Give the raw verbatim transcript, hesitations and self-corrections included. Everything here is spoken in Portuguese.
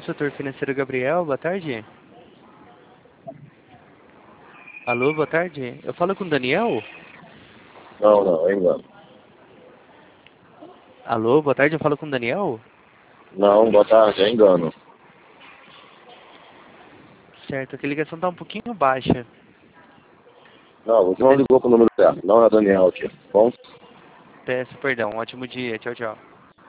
Setor financeiro Gabriel, boa tarde. Alô, boa tarde. Eu falo com o Daniel? Não, não, é engano. Alô, boa tarde, eu falo com o Daniel? Não, boa tarde, é engano. Certo, aqui a ligação tá um pouquinho baixa. Não, você não ligou pro número certo. Não é Daniel aqui, tá bom? Peço perdão, um ótimo dia, tchau, tchau.